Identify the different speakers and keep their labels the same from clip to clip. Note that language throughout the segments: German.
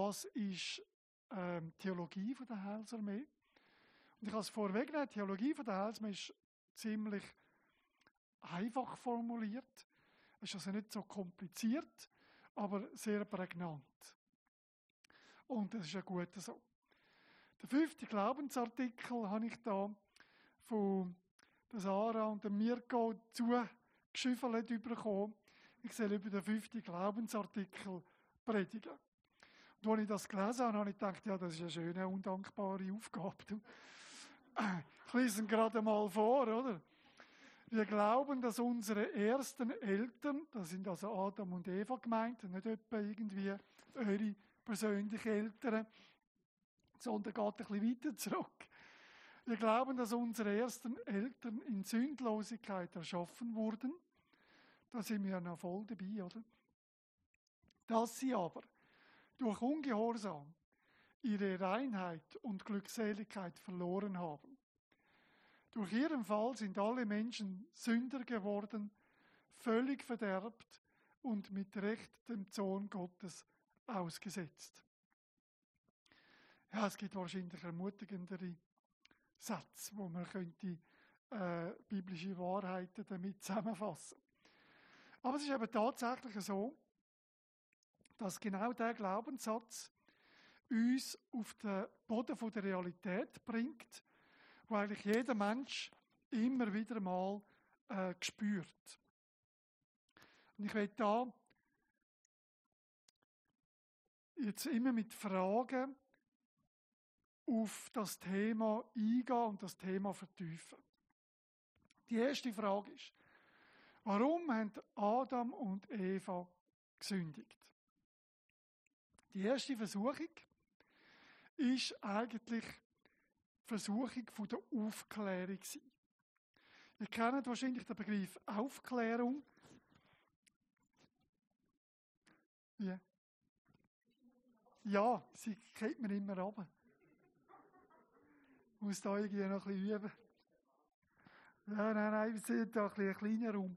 Speaker 1: das ist Theologie von der Heilsarmee. Und ich kann es vorwegnehmen, die Theologie von der Heilsarmee ist ziemlich einfach formuliert. Es ist also nicht so kompliziert, aber sehr prägnant. Und das ist ja gut so. Der 5. Glaubensartikel habe ich da von der Sarah und dem Mirko zugeschüffelt bekommen. Ich soll über den 5. Glaubensartikel predigen. Und als ich das gelesen habe, habe ich gedacht, ja, das ist eine schöne, undankbare Aufgabe. Ich lese ihn gerade mal vor, oder? Wir glauben, dass unsere ersten Eltern, das sind also Adam und Eva gemeint, nicht etwa irgendwie eure persönlichen Eltern, sondern geht ein bisschen weiter zurück. Wir glauben, dass unsere ersten Eltern in Sündlosigkeit erschaffen wurden. Da sind wir ja noch voll dabei, oder? Dass sie aber durch Ungehorsam ihre Reinheit und Glückseligkeit verloren haben. Durch ihren Fall sind alle Menschen Sünder geworden, völlig verderbt und mit Recht dem Zorn Gottes ausgesetzt. Ja, es gibt wahrscheinlich ermutigendere Sätze, wo man könnte biblische Wahrheiten damit zusammenfassen. Aber es ist eben tatsächlich so, dass genau dieser Glaubenssatz uns auf den Boden der Realität bringt, wo eigentlich jeder Mensch immer wieder mal spürt. Und ich werde da jetzt immer mit Fragen auf das Thema eingehen und das Thema vertiefen. Die erste Frage ist, warum haben Adam und Eva gesündigt? Die erste Versuchung ist eigentlich die Versuchung von der Aufklärung. Ihr kennt wahrscheinlich den Begriff Aufklärung. Wie? Ja, sie kriegt man immer runter. Ich muss da irgendwie noch ein bisschen üben. Ja, nein, wir sind da ein kleiner Raum.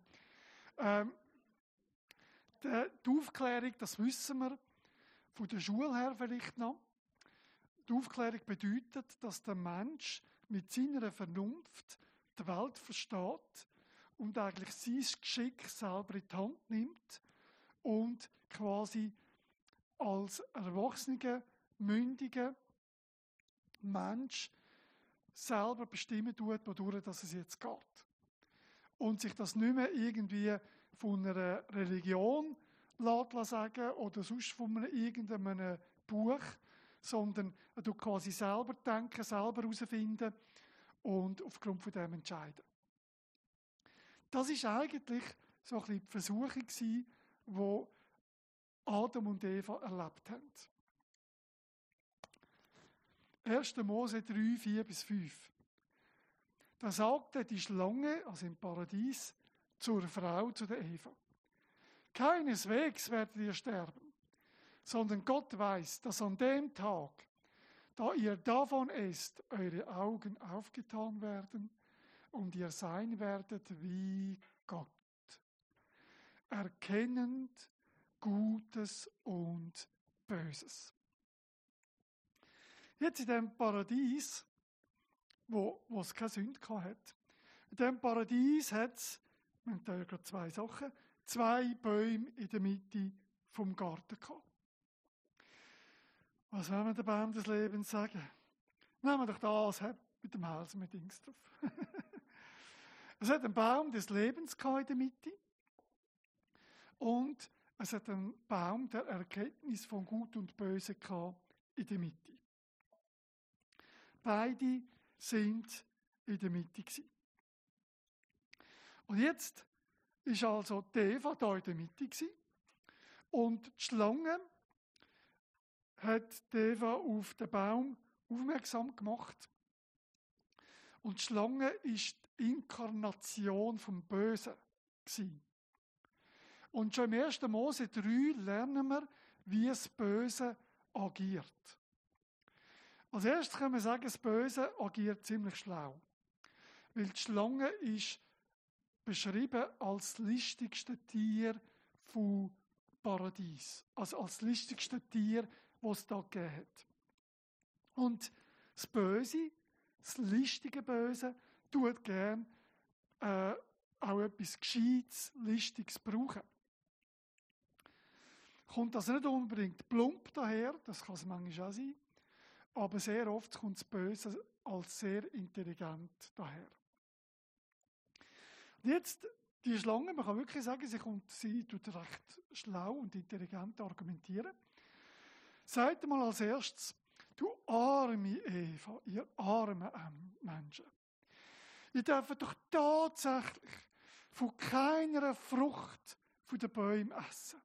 Speaker 1: Die Aufklärung, das wissen wir von der Schule her vielleicht noch. Die Aufklärung bedeutet, dass der Mensch mit seiner Vernunft die Welt versteht und eigentlich sein Geschick selber in die Hand nimmt und quasi als erwachsener, mündiger Mensch selber bestimmen tut, wodurch es jetzt geht. Und sich das nicht mehr irgendwie von einer Religion sagen oder sonst von irgendeinem Buch, sondern er tut quasi selber denken, selber herausfinden und aufgrund von dem entscheiden. Das ist eigentlich so ein bisschen die Versuchung, die Adam und Eva erlebt haben. 1. Mose 3, 4-5. Da sagte die Schlange, also im Paradies, zur Frau, zu der Eva: Keineswegs werdet ihr sterben, sondern Gott weiß, dass an dem Tag, da ihr davon esst, eure Augen aufgetan werden und ihr sein werdet wie Gott, erkennend Gutes und Böses. Jetzt in dem Paradies, wo es keine Sünde hat, in dem Paradies hat es, wir haben hier gerade 2 Sachen, 2 Bäume in der Mitte vom Garten gehabt. Was wollen wir dem Baum des Lebens sagen? Nehmen wir doch das mit dem Hals mit Dings drauf. Es hat einen Baum des Lebens in der Mitte und es hat einen Baum der Erkenntnis von Gut und Böse in der Mitte. Beide sind in der Mitte gewesen. Und jetzt ist also die Eva da in der Mitte gewesen. Und die Schlange hat die Eva auf den Baum aufmerksam gemacht. Und die Schlange ist die Inkarnation vom Bösen gewesen. Und schon im 1. Mose 3 lernen wir, wie das Böse agiert. Als erstes können wir sagen, das Böse agiert ziemlich schlau. Weil die Schlange ist beschrieben als das listigste Tier vom Paradies. Also als das listigste Tier, was es da gegeben hat. Und das Böse, das listige Böse, tut gern auch etwas Gescheites, Listiges brauchen. Kommt das nicht unbedingt plump daher, das kann es manchmal auch sein, aber sehr oft kommt das Böse als sehr intelligent daher. Und jetzt, die Schlange, man kann wirklich sagen, sie tut recht schlau und intelligent argumentieren. Sagt mal als erstes, du arme Eva, ihr armen Menschen. Ihr dürft doch tatsächlich von keiner Frucht von den Bäumen essen.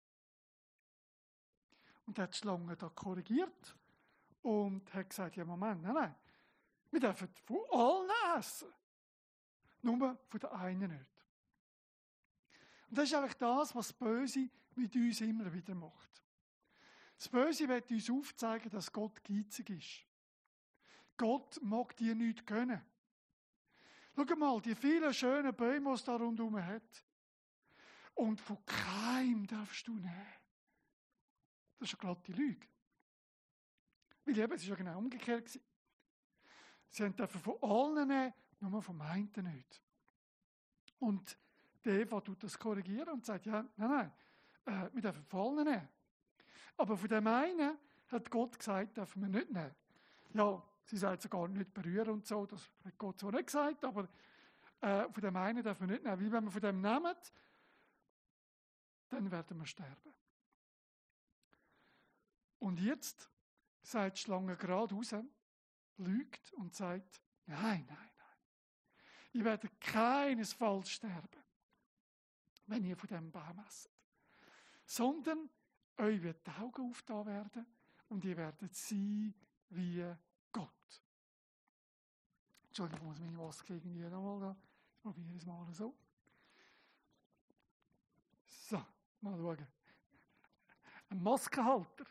Speaker 1: Und hat die Schlange da korrigiert und hat gesagt, ja Moment, nein, wir dürfen von allen essen. Nur von den einen nicht. Und das ist eigentlich das, was das Böse mit uns immer wieder macht. Das Böse will uns aufzeigen, dass Gott geizig ist. Gott mag dir nichts gönnen. Schau mal, die vielen schönen Bäume, die es da rundherum hat. Und von keinem darfst du nehmen. Das ist eine glatte Lüge. Weil eben, es war ja genau umgekehrt. Sie dürfen von allen nehmen, nur vom einen nicht. Und die Eva tut das korrigieren und sagt, ja, nein, wir dürfen von allen nehmen. Aber von dem einen hat Gott gesagt, dürfen wir nicht nehmen. Ja, sie sagt sogar nicht berühren und so, das hat Gott so nicht gesagt, aber von dem einen dürfen wir nicht nehmen. Weil wenn wir von dem nehmen, dann werden wir sterben. Und jetzt sagt die Schlange gerade raus, lügt und sagt, nein. Ihr werdet keinesfalls sterben, wenn ihr von diesem Baum esst. Sondern euch wird die Augen aufgetan werden und ihr werdet sein wie Gott. Entschuldigung, ich muss meine Maske irgendwie nochmal da. Ich probiere es mal so. So, mal schauen. Ein Maskenhalter.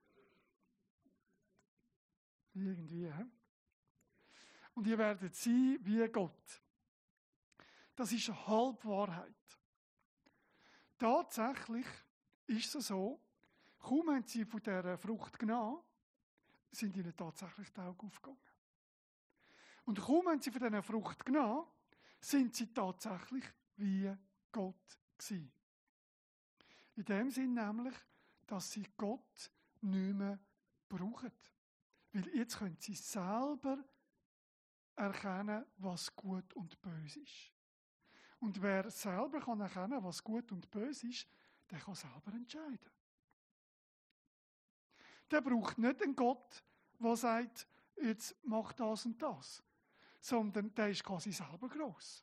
Speaker 1: Irgendwie, he? Und ihr werdet sein wie Gott. Das ist eine Halbwahrheit. Tatsächlich ist es so, kaum haben sie von dieser Frucht genommen, sind ihnen tatsächlich die Augen aufgegangen. Und kaum haben sie von dieser Frucht genommen, sind sie tatsächlich wie Gott gewesen. In dem Sinn nämlich, dass sie Gott nicht mehr brauchen. Weil jetzt können sie selber erkennen, was gut und böse ist. Und wer selber kann erkennen, was gut und böse ist, der kann selber entscheiden. Der braucht nicht einen Gott, der sagt, jetzt mach das und das. Sondern der ist quasi selber gross.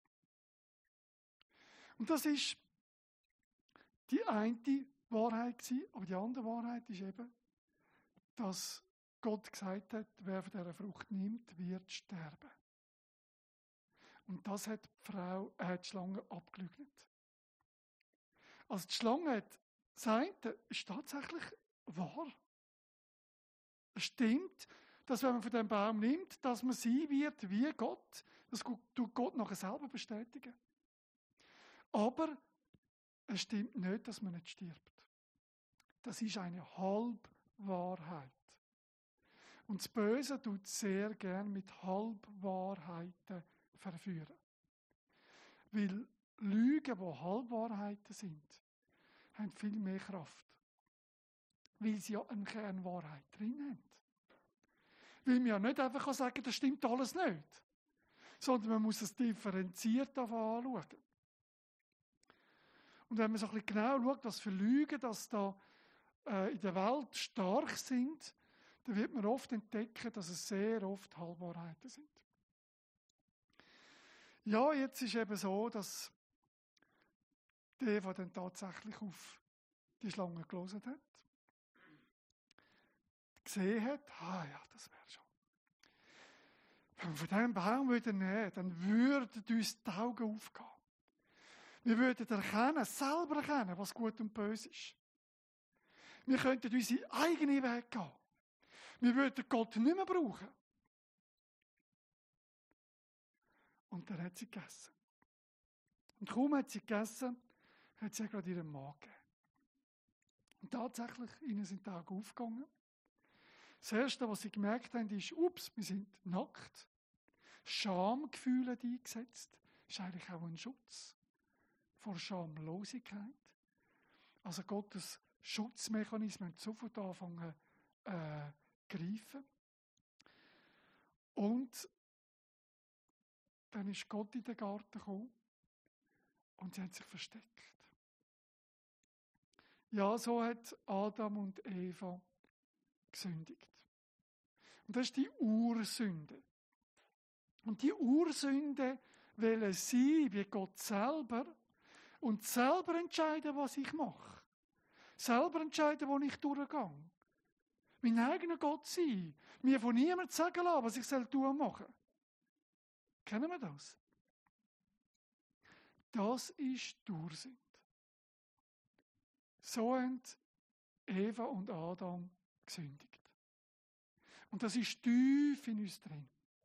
Speaker 1: Und das ist die eine Wahrheit gewesen. Aber die andere Wahrheit ist eben, dass Gott gesagt hat, wer von dieser Frucht nimmt, wird sterben. Und das hat die Schlange abgelügt. Also die Schlange hat gesagt, das ist tatsächlich wahr. Es stimmt, dass wenn man von diesem Baum nimmt, dass man sein wird wie Gott. Das tut Gott nachher selber bestätigen. Aber es stimmt nicht, dass man nicht stirbt. Das ist eine Halbwahrheit. Und das Böse tut sehr gern mit Halbwahrheiten verführen. Weil Lügen, die Halbwahrheiten sind, haben viel mehr Kraft. Weil sie ja eine Kernwahrheit drin haben. Weil man ja nicht einfach sagen kann, das stimmt alles nicht. Sondern man muss es differenziert anschauen. Und wenn man so ein bisschen genau schaut, was für Lügen das da in der Welt stark sind, dann wird man oft entdecken, dass es sehr oft Halbwahrheiten sind. Ja, jetzt ist eben so, dass die Eva dann tatsächlich auf die Schlange gelesen hat. Gesehen hat, ja, das wäre schon. Wenn wir von diesem Baum nehmen würden, dann würden uns die Augen aufgehen. Wir würden selber erkennen, was gut und böse ist. Wir könnten unsere eigenen Wege gehen. Wir würden Gott nicht mehr brauchen. Und dann hat sie gegessen. Und kaum hat sie gegessen, hat sie gerade ihren Mann gegeben. Und tatsächlich, ihnen sind die Augen aufgegangen. Das Erste, was sie gemerkt haben, ist, ups, wir sind nackt. Schamgefühle eingesetzt. Das ist eigentlich auch ein Schutz vor Schamlosigkeit. Also Gottes Schutzmechanismen sofort anfangen greifen. Und dann ist Gott in den Garten gekommen und sie haben sich versteckt. Ja, so hat Adam und Eva gesündigt. Und das ist die Ursünde. Und die Ursünde will sein wie Gott selber und selber entscheiden, was ich mache. Selber entscheiden, wo ich durchgehe. Mein eigener Gott sein. Mir von niemandem sagen lassen, was ich tun und machen. Kennen wir das? Das ist die Ursünde. So haben Eva und Adam gesündigt. Und das ist tief in uns drin.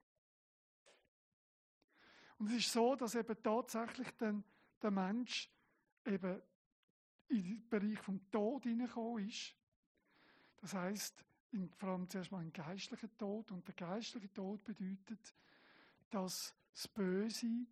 Speaker 1: Und es ist so, dass eben tatsächlich dann der Mensch eben in den Bereich vom Tod hineingekommen ist. Das heisst, vor allem zuerst mal ein geistlicher Tod. Und der geistliche Tod bedeutet, dass das Böse, die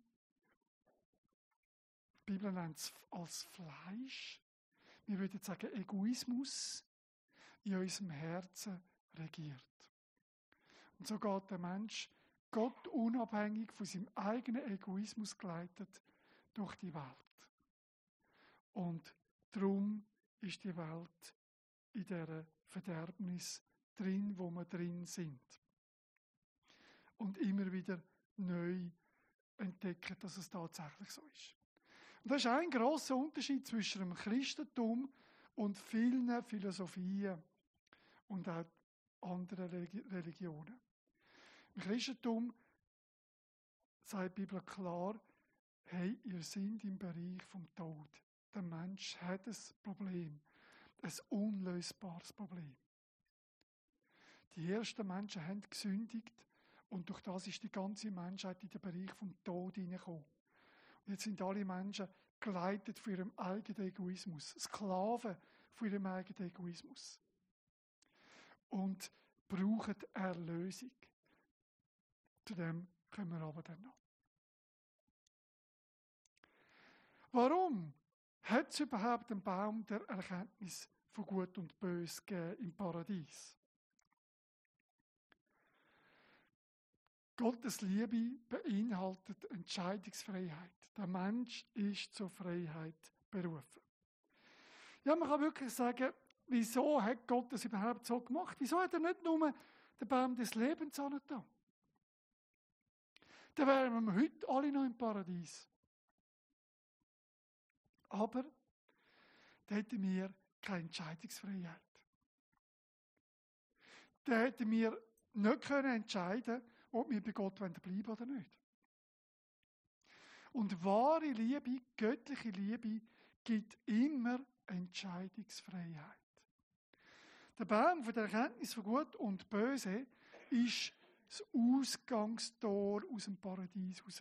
Speaker 1: Bibel nennt es als Fleisch, wir würden sagen Egoismus, in unserem Herzen regiert. Und so geht der Mensch Gott unabhängig von seinem eigenen Egoismus geleitet durch die Welt. Und darum ist die Welt in dieser Verderbnis drin, wo wir drin sind. Und immer wieder neu entdecken, dass es tatsächlich so ist. Und das ist ein grosser Unterschied zwischen dem Christentum und vielen Philosophien und auch anderen Religionen. Im Christentum sagt die Bibel klar, hey, ihr seid im Bereich vom Tod. Der Mensch hat ein Problem, ein unlösbares Problem. Die ersten Menschen haben gesündigt und durch das ist die ganze Menschheit in den Bereich vom Tod hineingekommen. Und jetzt sind alle Menschen geleitet von ihrem eigenen Egoismus, Sklaven von ihrem eigenen Egoismus. Und brauchen Erlösung. Zu dem kommen wir aber dann noch. Warum hat es überhaupt einen Baum der Erkenntnis von Gut und Bös gegeben im Paradies? Gottes Liebe beinhaltet Entscheidungsfreiheit. Der Mensch ist zur Freiheit berufen. Ja, man kann wirklich sagen, wieso hat Gott das überhaupt so gemacht? Wieso hat er nicht nur den Baum des Lebens angetan? Dann wären wir heute alle noch im Paradies. Aber da hätten wir keine Entscheidungsfreiheit. Da hätten wir nicht entscheiden können, ob wir bei Gott bleiben wollen oder nicht. Und wahre Liebe, göttliche Liebe, gibt immer Entscheidungsfreiheit. Der Baum von der Erkenntnis von Gut und Böse ist das Ausgangstor aus dem Paradies heraus.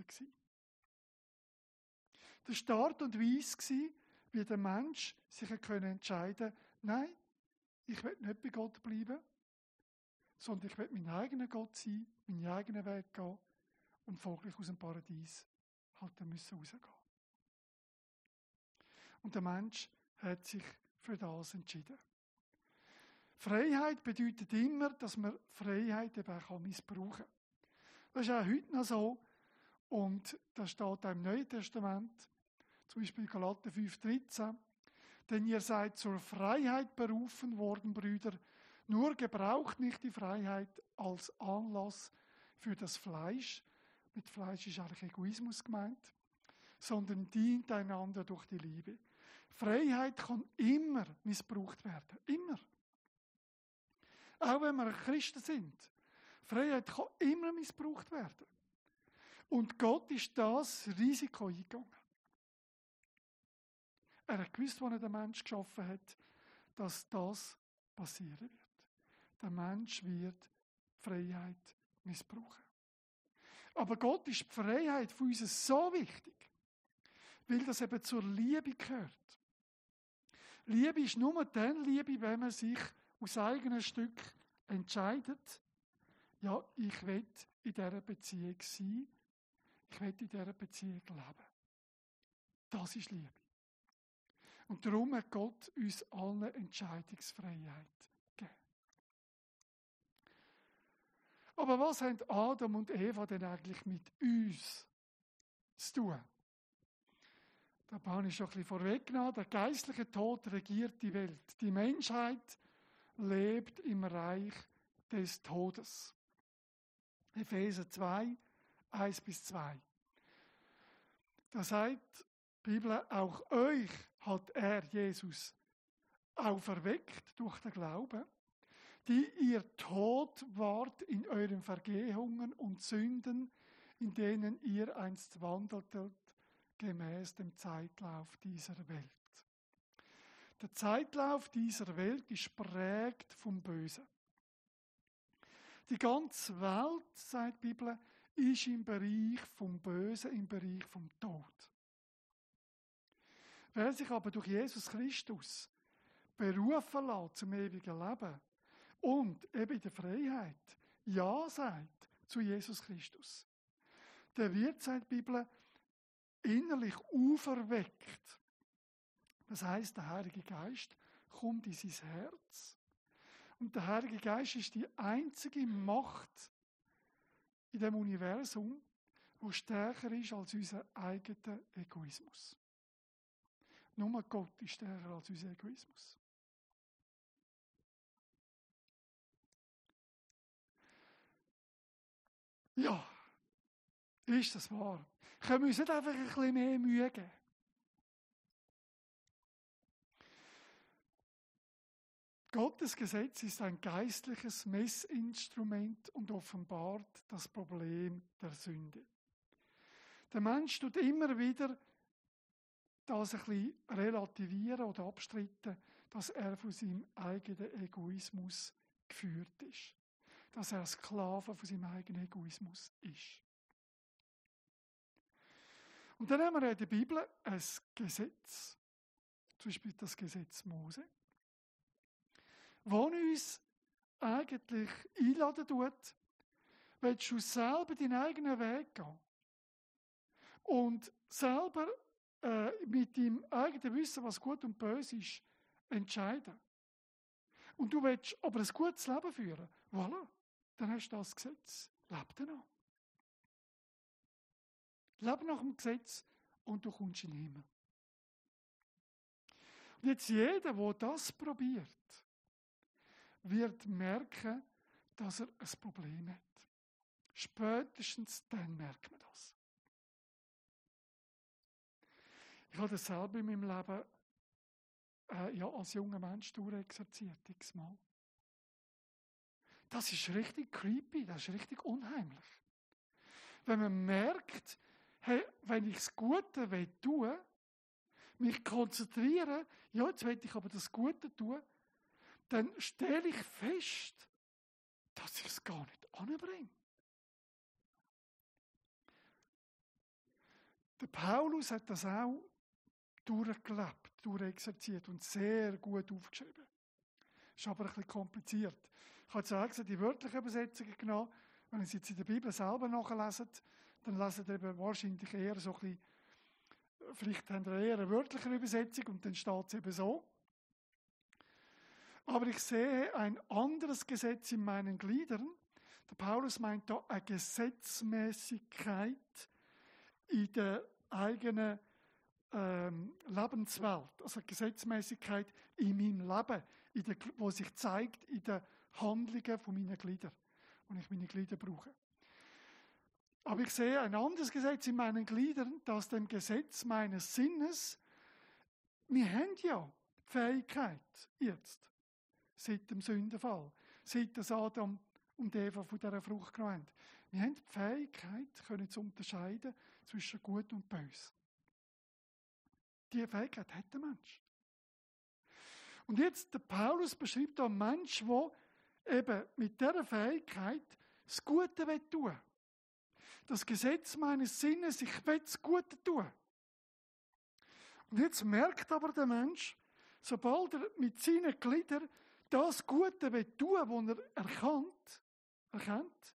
Speaker 1: Das war die Art und Weise, wie der Mensch sich entscheiden konnte, nein, ich will nicht bei Gott bleiben, sondern ich will mein eigener Gott sein, meinen eigenen Weg gehen und folglich aus dem Paradies halt müssen rausgehen. Und der Mensch hat sich für das entschieden. Freiheit bedeutet immer, dass man Freiheit eben auch missbrauchen kann. Das ist auch heute noch so. Und das steht auch im Neuen Testament, zum Beispiel Galater 5,13. Denn ihr seid zur Freiheit berufen worden, Brüder. Nur gebraucht nicht die Freiheit als Anlass für das Fleisch. Mit Fleisch ist eigentlich Egoismus gemeint. Sondern dient einander durch die Liebe. Freiheit kann immer missbraucht werden. Immer. Auch wenn wir Christen sind. Freiheit kann immer missbraucht werden. Und Gott ist das Risiko eingegangen. Er hat gewusst, als er den Menschen geschaffen hat, dass das passieren wird. Der Mensch wird die Freiheit missbrauchen. Aber Gott ist die Freiheit von uns so wichtig, weil das eben zur Liebe gehört. Liebe ist nur dann Liebe, wenn man sich aus eigenem Stück entscheidet, ja, ich will in dieser Beziehung sein, ich will in dieser Beziehung leben. Das ist Liebe. Und darum hat Gott uns allen Entscheidungsfreiheit gegeben. Aber was haben Adam und Eva denn eigentlich mit uns zu tun? Da habe ich schon ein bisschen vorweggenommen. Der geistliche Tod regiert die Welt. Die Menschheit lebt im Reich des Todes. Epheser 2, 1-2. Da sagt die Bibel, auch euch hat er, Jesus, auferweckt durch den Glauben, die ihr tot wart in euren Vergehungen und Sünden, in denen ihr einst wandeltet, gemäß dem Zeitlauf dieser Welt. Der Zeitlauf dieser Welt ist prägt vom Bösen. Die ganze Welt, sagt die Bibel, ist im Bereich vom Bösen, im Bereich vom Tod. Wer sich aber durch Jesus Christus berufen lässt zum ewigen Leben und eben in der Freiheit Ja sagt zu Jesus Christus, der wird, sagt die Bibel, innerlich auferweckt. Das heisst, der Heilige Geist kommt in sein Herz. Und der Heilige Geist ist die einzige Macht in dem Universum, die stärker ist als unser eigener Egoismus. Nur Gott ist stärker als unser Egoismus. Ja, ist das wahr? Können wir uns nicht einfach ein bisschen mehr Mühe geben? Gottes Gesetz ist ein geistliches Messinstrument und offenbart das Problem der Sünde. Der Mensch tut immer wieder das ein bisschen relativieren oder abstreiten, dass er von seinem eigenen Egoismus geführt ist. Dass er Sklave von seinem eigenen Egoismus ist. Und dann haben wir in der Bibel ein Gesetz, zum Beispiel das Gesetz Mose, das uns eigentlich einladen tut, willst du selber deinen eigenen Weg gehen und selber mit deinem eigenen Wissen, was gut und böse ist, entscheiden. Und du willst aber ein gutes Leben führen, voilà, dann hast du das Gesetz. Leb danach. Lebe nach dem Gesetz und du kommst in den Himmel. Und jetzt jeder, der das probiert, wird merken, dass er ein Problem hat. Spätestens dann merkt man das. Ich habe das selber in meinem Leben als junger Mensch durchexerziert, x-mal. Das ist richtig creepy, das ist richtig unheimlich. Wenn man merkt, hey, wenn ich das Gute tun will, mich konzentrieren, ja, jetzt will ich aber das Gute tun, dann stelle ich fest, dass ich es gar nicht anbringe. Der Paulus hat das auch durchgelebt, durchexerziert und sehr gut aufgeschrieben. Ist aber ein bisschen kompliziert. Ich habe jetzt auch gesagt, die wörtliche Übersetzung genommen. Wenn ihr es jetzt in der Bibel selber nachlesen, dann lesen ihr eben wahrscheinlich eher so ein bisschen, vielleicht habt ihr eher eine wörtliche Übersetzung und dann steht es eben so. Aber ich sehe ein anderes Gesetz in meinen Gliedern. Der Paulus meint da eine Gesetzmäßigkeit in der eigenen Lebenswelt. Also eine Gesetzmäßigkeit in meinem Leben, wo sich zeigt in den Handlungen von meinen Gliedern, wo ich meine Glieder brauche. Aber ich sehe ein anderes Gesetz in meinen Gliedern, das dem Gesetz meines Sinnes, wir haben ja die Fähigkeit jetzt, seit dem Sündenfall, seit das Adam und Eva von dieser Frucht genommen haben. Wir haben die Fähigkeit, können zu unterscheiden zwischen Gut und Böse. Diese Fähigkeit hat der Mensch. Und jetzt, der Paulus beschreibt da einen Menschen, der eben mit dieser Fähigkeit das Gute tun will. Das Gesetz meines Sinnes, ich will das Gute tun. Und jetzt merkt aber der Mensch, sobald er mit seinen Gliedern das Gute tun will, was er erkennt,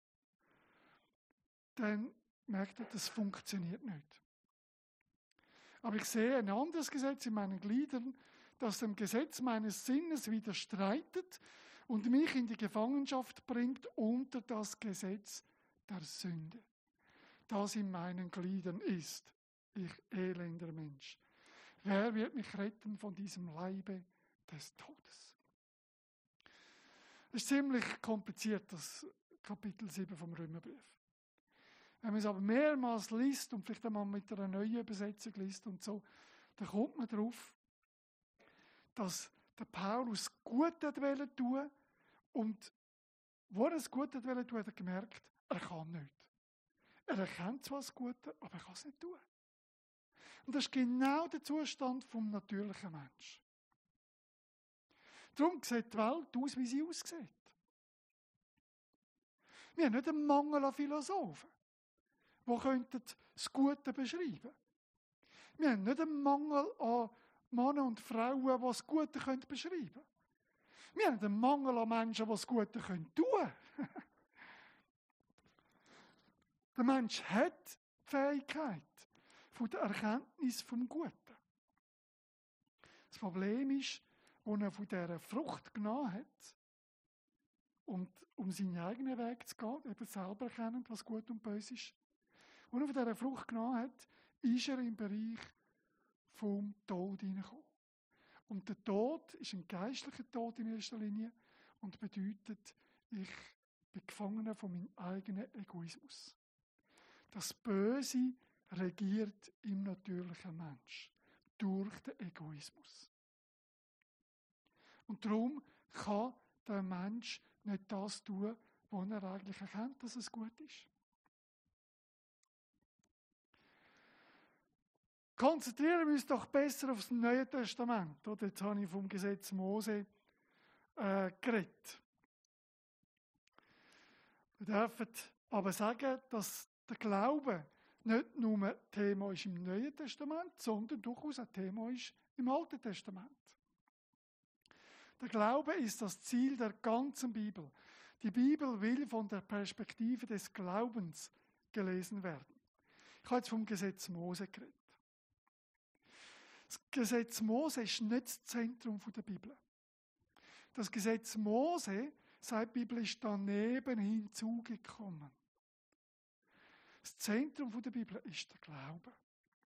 Speaker 1: dann merkt er, das funktioniert nicht. Aber ich sehe ein anderes Gesetz in meinen Gliedern, das dem Gesetz meines Sinnes widerstreitet und mich in die Gefangenschaft bringt unter das Gesetz der Sünde, das in meinen Gliedern ist, ich elender Mensch. Wer wird mich retten von diesem Leibe des Todes? Das ist ziemlich kompliziert, das Kapitel 7 vom Römerbrief. Wenn man es aber mehrmals liest und vielleicht einmal mit einer neuen Übersetzung liest und so, dann kommt man darauf, dass der Paulus gut wollte tun und wo er es gut wollte tun, hat er gemerkt, er kann nicht. Er erkennt zwar das Gute, aber er kann es nicht tun. Und das ist genau der Zustand vom natürlichen Menschen. Darum sieht die Welt aus, wie sie aussieht. Wir haben nicht einen Mangel an Philosophen, die das Gute beschreiben könnten. Wir haben nicht einen Mangel an Männer und Frauen, die das Gute beschreiben können. Wir haben einen Mangel an Menschen, die das Gute tun können. Der Mensch hat die Fähigkeit von der Erkenntnis vom Guten. Das Problem ist, als er von dieser Frucht genommen hat, und um seinen eigenen Weg zu gehen, eben selber erkennen, was gut und böse ist, als er von dieser Frucht genommen hat, ist er im Bereich vom Tod hineingekommen. Und der Tod ist ein geistlicher Tod in erster Linie und bedeutet, ich bin Gefangener von meinem eigenen Egoismus. Das Böse regiert im natürlichen Mensch durch den Egoismus. Und darum kann der Mensch nicht das tun, was er eigentlich erkennt, dass es gut ist. Konzentrieren wir uns doch besser auf das Neue Testament. Oder? Jetzt habe ich vom Gesetz Mose geredet. Wir dürfen aber sagen, dass der Glaube nicht nur Thema ist im Neuen Testament, sondern durchaus ein Thema ist im Alten Testament. Der Glaube ist das Ziel der ganzen Bibel. Die Bibel will von der Perspektive des Glaubens gelesen werden. Ich habe jetzt vom Gesetz Mose geredet. Das Gesetz Mose ist nicht das Zentrum der Bibel. Das Gesetz Mose, sagt die Bibel, ist daneben hinzugekommen. Das Zentrum der Bibel ist der Glaube.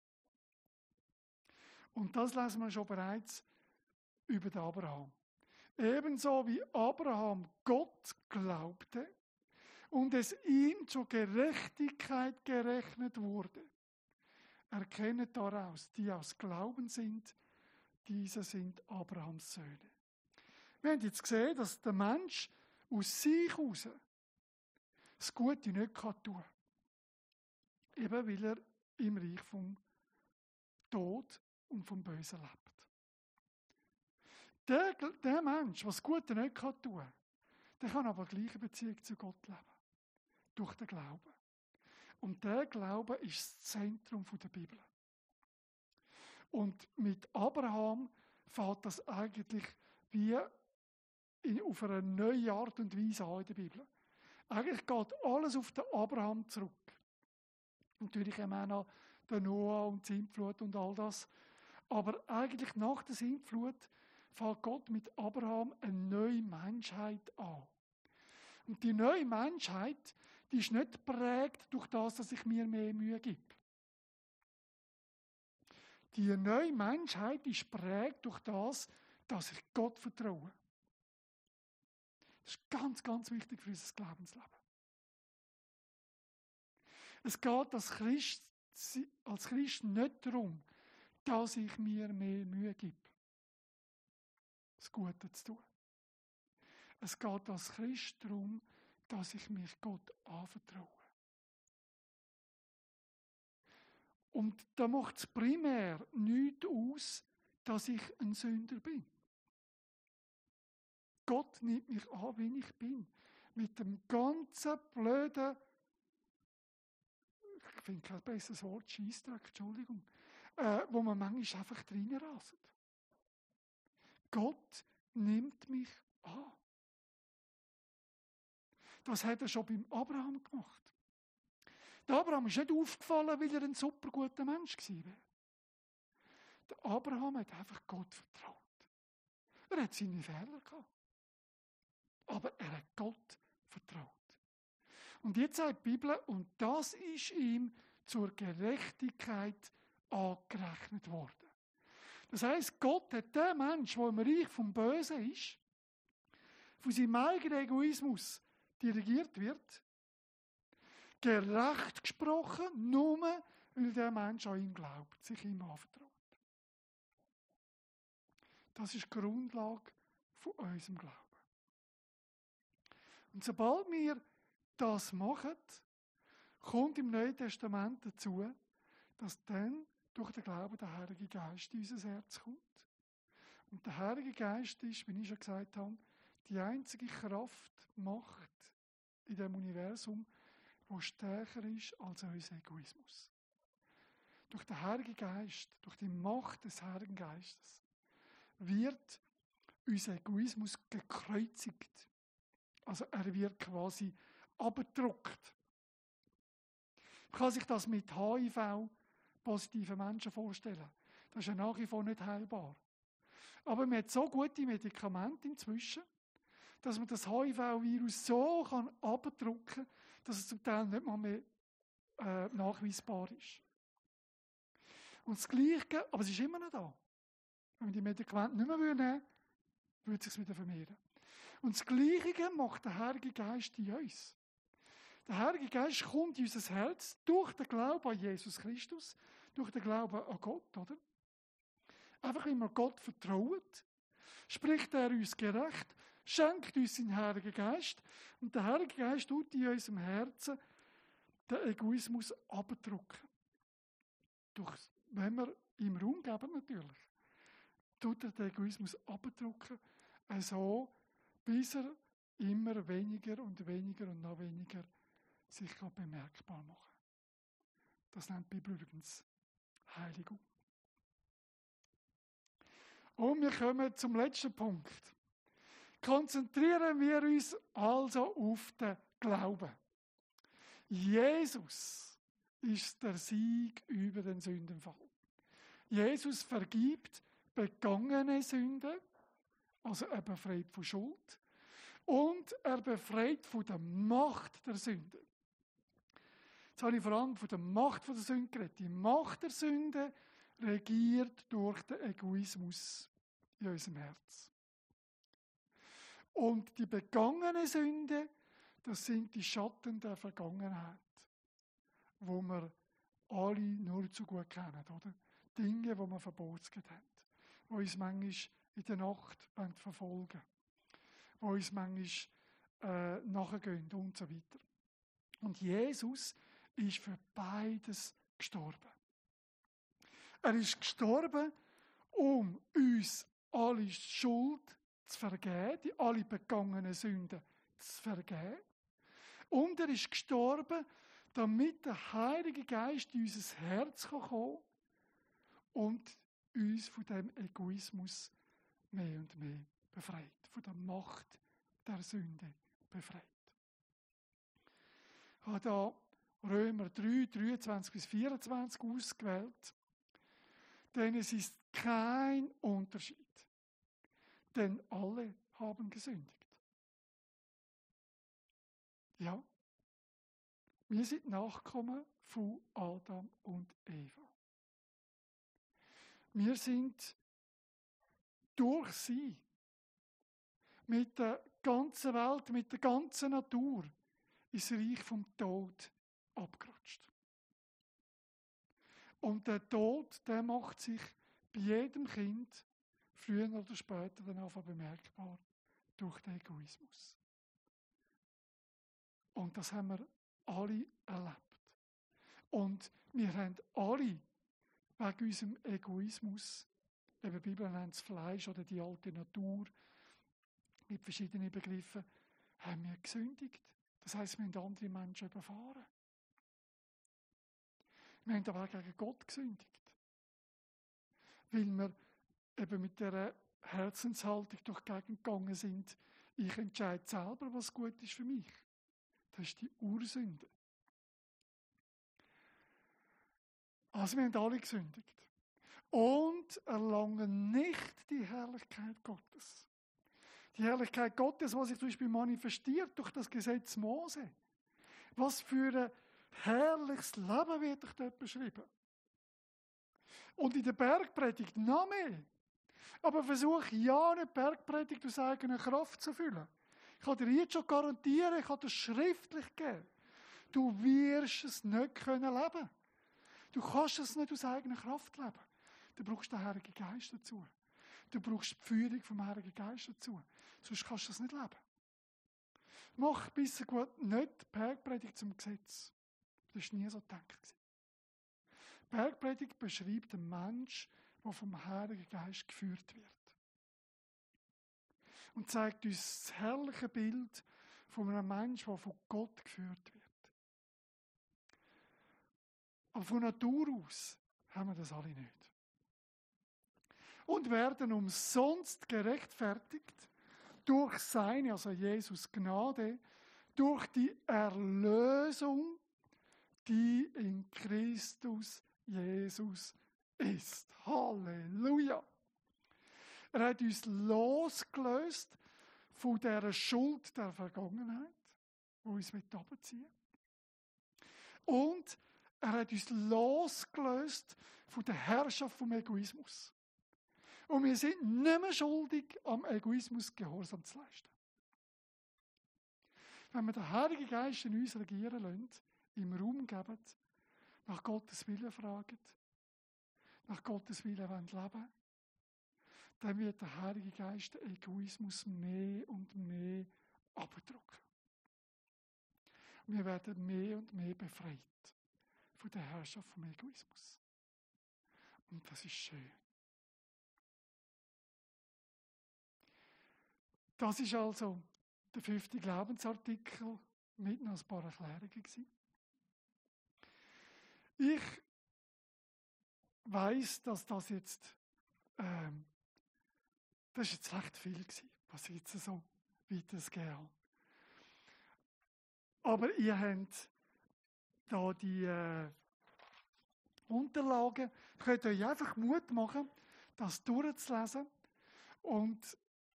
Speaker 1: Und das lesen wir schon bereits über den Abraham. Ebenso wie Abraham Gott glaubte und es ihm zur Gerechtigkeit gerechnet wurde, erkennet daraus, die aus Glauben sind, diese sind Abrahams Söhne. Wir haben jetzt gesehen, dass der Mensch aus sich heraus das Gute nicht tun kann. Eben weil er im Reich vom Tod und vom Bösen lebt. Der Mensch, der das Gute nicht tun kann, der kann aber gleich eine Beziehung zu Gott leben. Durch den Glauben. Und der Glaube ist das Zentrum der Bibel. Und mit Abraham fängt das eigentlich wie auf eine neue Art und Weise an in der Bibel. Eigentlich geht alles auf den Abraham zurück. Natürlich haben wir auch noch den Noah und die Sintflut und all das. Aber eigentlich nach der Sintflut fängt Gott mit Abraham eine neue Menschheit an. Und die neue Menschheit, die ist nicht geprägt durch das, dass ich mir mehr Mühe gebe. Die neue Menschheit ist geprägt durch das, dass ich Gott vertraue. Das ist ganz, ganz wichtig für unser Glaubensleben. Es geht als Christ nicht darum, dass ich mir mehr Mühe gebe, das Gute zu tun. Es geht als Christ darum, dass ich mich Gott anvertraue. Und da macht es primär nichts aus, dass ich ein Sünder bin. Gott nimmt mich an, wie ich bin. Mit dem ganzen blöden, ich finde kein besseres Wort, Scheissdreck, Entschuldigung, wo man manchmal einfach reinraset. Gott nimmt mich an. Das hat er schon beim Abraham gemacht. Der Abraham ist nicht aufgefallen, weil er ein super guter Mensch war. Der Abraham hat einfach Gott vertraut. Er hat seine Fehler gehabt. Aber er hat Gott vertraut. Und jetzt sagt die Bibel, und das ist ihm zur Gerechtigkeit angerechnet worden. Das heisst, Gott hat den Menschen, der im Reich vom Bösen ist, von seinem eigenen Egoismus dirigiert wird, gerecht gesprochen, nur weil der Mensch an ihn glaubt, sich ihm anvertraut. Das ist die Grundlage von unserem Glauben. Und sobald wir das machen, kommt im Neuen Testament dazu, dass dann durch den Glauben der Heilige Geist in unser Herz kommt. Und der Heilige Geist ist, wie ich schon gesagt habe, die einzige Kraft, Macht in dem Universum, die stärker ist als unser Egoismus. Durch den Heiligen Geist, durch die Macht des Heiligen Geistes, wird unser Egoismus gekreuzigt. Also er wird quasi abgedruckt. Man kann sich das mit HIV-positiven Menschen vorstellen. Das ist ja nach wie vor nicht heilbar. Aber man hat so gute Medikamente inzwischen, dass man das HIV-Virus so abdrucken kann, dass es zum Teil nicht mal mehr nachweisbar ist. Und das Gleiche, aber es ist immer noch da. Wenn man die Medikamente nicht mehr nehmen würde, würde es sich wieder vermehren. Und das Gleiche macht der Heilige Geist in uns. Der Heilige Geist kommt in unser Herz durch den Glauben an Jesus Christus, durch den Glauben an Gott, oder? Einfach immer Gott vertraut, spricht er uns gerecht, schenkt uns seinen Heiligen Geist und der Heilige Geist tut in unserem Herzen den Egoismus abdrucken. Wenn wir ihm Raum geben, natürlich, tut er den Egoismus abdrucken, so bis er immer weniger und weniger und noch weniger sich bemerkbar machen. Das nennt die Bibel übrigens Heiligung. Und wir kommen zum letzten Punkt. Konzentrieren wir uns also auf den Glauben. Jesus ist der Sieg über den Sündenfall. Jesus vergibt begangene Sünden, also er befreit von Schuld, und er befreit von der Macht der Sünde. Jetzt habe ich vor allem von der Macht der Sünde geredet. Die Macht der Sünde regiert durch den Egoismus in unserem Herz. Und die begangene Sünde, das sind die Schatten der Vergangenheit, wo wir alle nur zu gut kennen, oder? Dinge, die wir verbotsget haben, die uns manchmal in der Nacht verfolgen, die uns manchmal nachgehen und so weiter. Und Jesus ist für beides gestorben. Er ist gestorben, um uns alle Schuld zu vergeben, die alle begangenen Sünden zu vergeben. Und er ist gestorben, damit der Heilige Geist in unser Herz kommen kann und uns von dem Egoismus mehr und mehr befreit, von der Macht der Sünde befreit. Ich habe da Römer 3, 23 bis 24 ausgewählt, denn es ist kein Unterschied, denn alle haben gesündigt. Ja, wir sind Nachkommen von Adam und Eva. Wir sind durch sie mit der ganzen Welt, mit der ganzen Natur ins Reich vom Tod abgerutscht. Und der Tod, der macht sich bei jedem Kind früher oder später dann einfach bemerkbar durch den Egoismus. Und das haben wir alle erlebt. Und wir haben alle wegen unserem Egoismus, eben die Bibel nennt es Fleisch oder die alte Natur, mit verschiedenen Begriffen, haben wir gesündigt. Das heisst, wir haben andere Menschen überfahren. Wir haben aber auch gegen Gott gesündigt. Weil wir eben mit dieser Herzenshaltung durch die Gegend gegangen sind, ich entscheide selber, was gut ist für mich. Das ist die Ursünde. Also wir haben alle gesündigt. Und erlangen nicht die Herrlichkeit Gottes. Die Herrlichkeit Gottes, was sich zum Beispiel manifestiert durch das Gesetz Mose. Was für ein herrliches Leben wird euch dort beschrieben. Und in der Bergpredigt noch mehr. Aber versuch ja nicht, die Bergpredigt aus eigener Kraft zu füllen. Ich kann dir jetzt schon garantieren, ich kann dir schriftlich geben. Du wirst es nicht können leben. Du kannst es nicht aus eigener Kraft leben. Du brauchst den Heiligen Geist dazu. Du brauchst die Führung vom Heiligen Geist dazu. Sonst kannst du es nicht leben. Mach bis gut nicht die Bergpredigt zum Gesetz. Das war nie so gedacht. Die Bergpredigt beschreibt einen Mensch, der vom Heiligen Geist geführt wird. Und zeigt uns das herrliche Bild von einem Menschen, der von Gott geführt wird. Aber von Natur aus haben wir das alle nicht. Und werden umsonst gerechtfertigt durch seine, also Jesus Gnade, durch die Erlösung, die in Christus Jesus ist. Halleluja! Er hat uns losgelöst von dieser Schuld der Vergangenheit, die uns runterziehen will. Und er hat uns losgelöst von der Herrschaft vom Egoismus. Und wir sind nicht mehr schuldig, am Egoismus Gehorsam zu leisten. Wenn wir den Heiligen Geist in uns regieren lassen, ihm Raum geben, nach Gottes Willen fragen, nach Gottes Willen leben, dann wird der Heilige Geist den Egoismus mehr und mehr abdrücken. Und wir werden mehr und mehr befreit von der Herrschaft vom Egoismus. Und das ist schön. Das ist also der 5. Glaubensartikel mit noch ein paar Erklärungen gewesen. Ich weiss, dass das jetzt recht viel gewesen, was ich jetzt so weitergegeben habe. Aber ihr habt da die Unterlagen, könnt euch einfach Mut machen, das durchzulesen. Und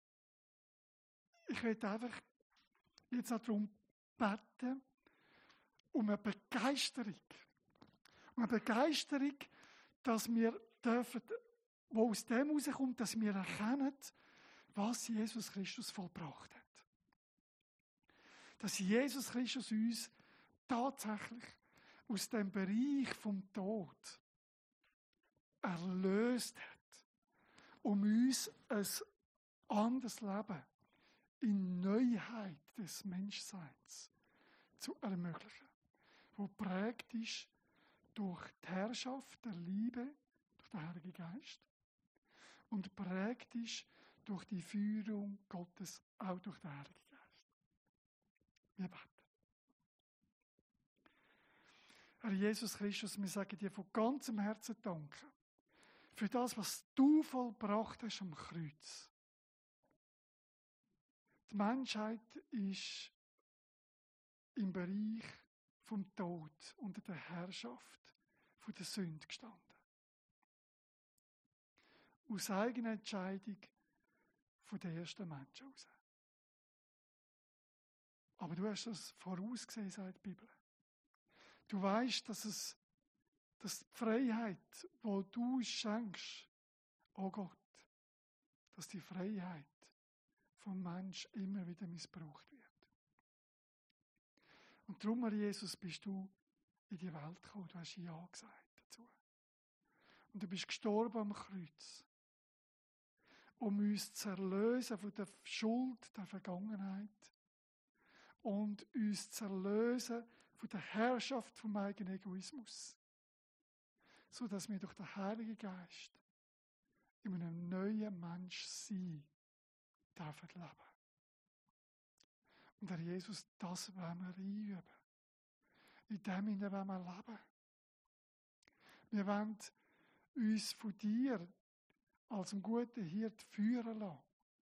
Speaker 1: ich möchte einfach jetzt auch darum beten, um eine Begeisterung. Um eine Begeisterung, dass wir dürfen, die aus dem herauskommt, dass wir erkennen, was Jesus Christus vollbracht hat. Dass Jesus Christus uns tatsächlich aus dem Bereich vom Tod erlöst hat, um uns ein anderes Leben in Neuheit des Menschseins zu ermöglichen, wo geprägt ist durch die Herrschaft der Liebe, durch den Heiligen Geist und geprägt ist durch die Führung Gottes, auch durch den Heiligen Geist. Wir beten. Herr Jesus Christus, wir sagen dir von ganzem Herzen Danke für das, was du vollbracht hast am Kreuz. Die Menschheit ist im Bereich vom Tod unter der Herrschaft von der Sünde gestanden. Aus eigener Entscheidung von den ersten Menschen heraus. Aber du hast das vorausgesehen, sagt die Bibel. Du weißt, dass die Freiheit, die du uns schenkst, oh Gott, dass die Freiheit vom Mensch immer wieder missbraucht wird. Und darum, Herr Jesus, bist du in die Welt gekommen. Du hast Ja gesagt dazu. Und du bist gestorben am Kreuz, um uns zu erlösen von der Schuld der Vergangenheit und uns zu erlösen von der Herrschaft vom eigenen Egoismus, sodass wir durch den Heiligen Geist in einem neuen Menschsein dürfen leben. Und Herr Jesus, das wollen wir einüben. In dem wollen wir leben. Wir wollen uns von dir als ein guter Hirt führen lassen.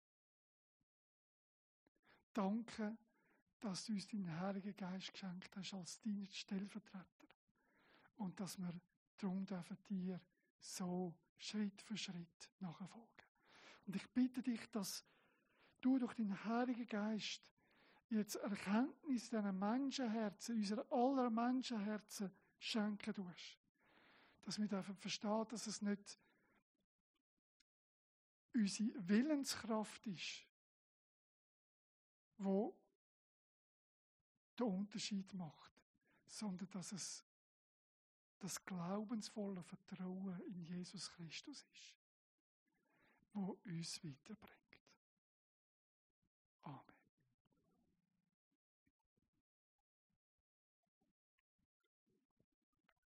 Speaker 1: Danke, dass du uns deinen Heiligen Geist geschenkt hast als deinen Stellvertreter. Und dass wir darum dürfen dir so Schritt für Schritt nachfolgen. Und ich bitte dich, dass du durch deinen Heiligen Geist jetzt Erkenntnis dieser Menschenherzen, unserer aller Menschenherzen schenken tust. Dass wir dürfen verstehen, dass es nicht unsere Willenskraft ist, wo den Unterschied macht, sondern dass es das glaubensvolle Vertrauen in Jesus Christus ist, wo uns weiterbringt. Amen.